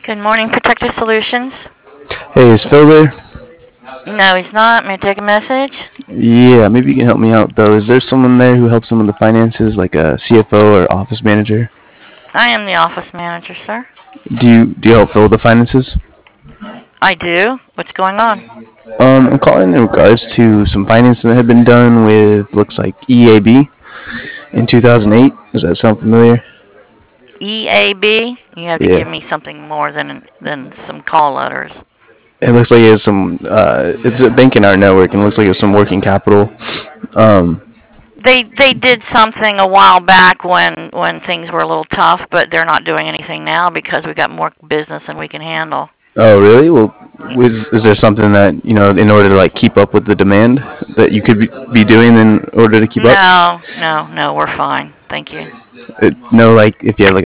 Good morning, Protector Solutions. Hey, is Phil there? No, he's not. May I take a message? Yeah, maybe you can help me out though. Is there someone there who helps him with the finances, like a CFO or office manager? I am the office manager, sir. Do you help Phil with the finances? I do. What's going on? I'm calling in regards to some financing that had been done with looks like EAB in 2008. Does that sound familiar? EAB? You have to Yeah. give me something more than some call letters. It looks like it's some. It's a bank in our network, and it looks like it's some working capital. Um. They did something a while back when things were a little tough, but they're not doing anything now because we got more business than we can handle. Oh, really? Well, is there something that in order to like keep up with the demand, that you could be doing in order to keep up? No, no, no, we're fine. Thank you. No, like if you have like